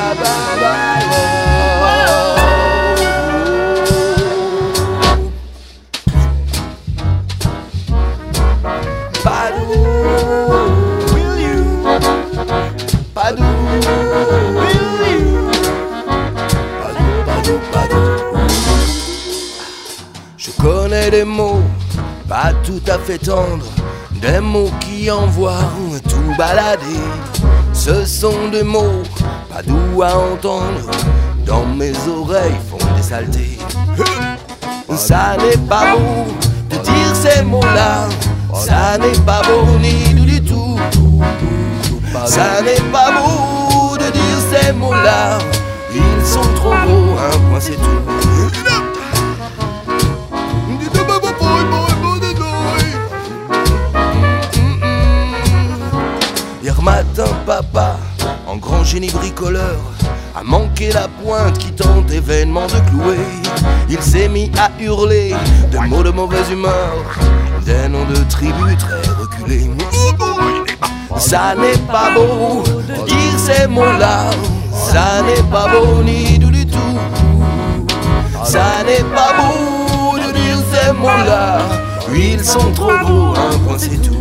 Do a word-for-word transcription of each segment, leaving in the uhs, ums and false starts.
Je connais des mots pas tout à fait tendres, des mots qui envoient tout balader. Ce sont des mots pas doux à entendre, dans mes oreilles font des saletés. Ça n'est pas beau de dire ces mots-là, ça n'est pas beau ni doux du tout. Ça n'est pas beau de dire ces mots-là, ils sont trop beaux, un point c'est tout. Hier matin, papa, en grand génie bricoleur, a manqué la pointe qui tente événement de clouer. Il s'est mis à hurler de mots de mauvaise humeur, des noms de tribus très reculés. Ça n'est pas beau de dire ces mots-là, ça n'est pas beau ni doux du tout. Ça n'est pas beau de dire ces mots-là, ils sont trop beaux, un point c'est tout.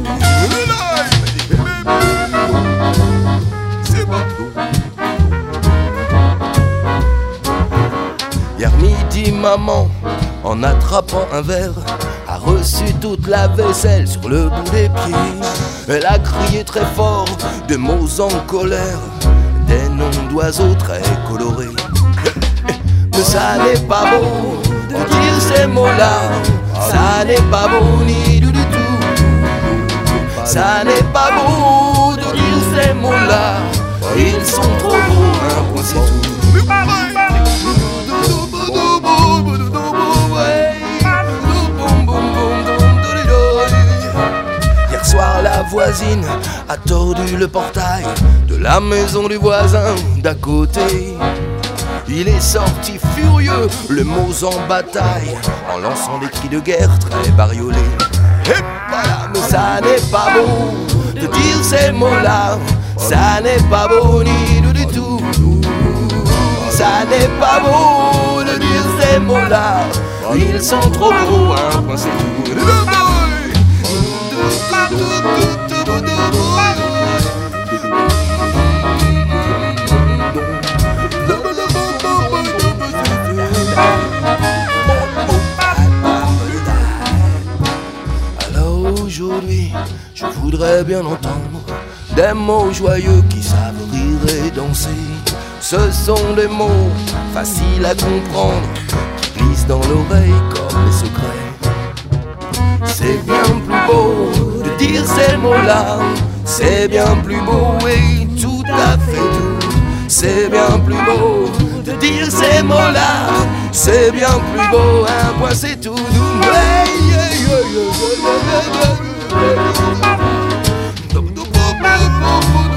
Hier midi, maman, en attrapant un verre, a reçu toute la vaisselle sur le bout des pieds. Elle a crié très fort des mots en colère, des noms d'oiseaux très colorés. Mais ça n'est pas beau de dire ces mots-là, ça n'est pas beau ni du tout. Ça n'est pas beau de dire ces mots-là, ils sont trop beaux, un point c'est tout. Hier soir la voisine a tordu le portail de la maison du voisin d'à côté. Il est sorti furieux, le mot en bataille, en lançant des cris de guerre très bariolés. Et voilà, mais ça n'est pas beau de dire ces mots-là, ça n'est pas beau ni du tout. Ça n'est pas beau de dire ces mots-là, ils sont trop beaux, un point c'est tout. Aujourd'hui, je voudrais bien entendre des mots joyeux qui savent rire et danser. Ce sont des mots faciles à comprendre, qui glissent dans l'oreille comme les secrets. C'est bien plus beau de dire ces mots-là, c'est bien plus beau et tout à fait doux. C'est bien plus beau de dire ces mots-là, c'est bien plus beau, un point c'est tout doux. Hey, hey, hey, hey,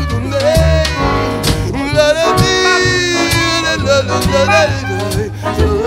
la la la la la la la la.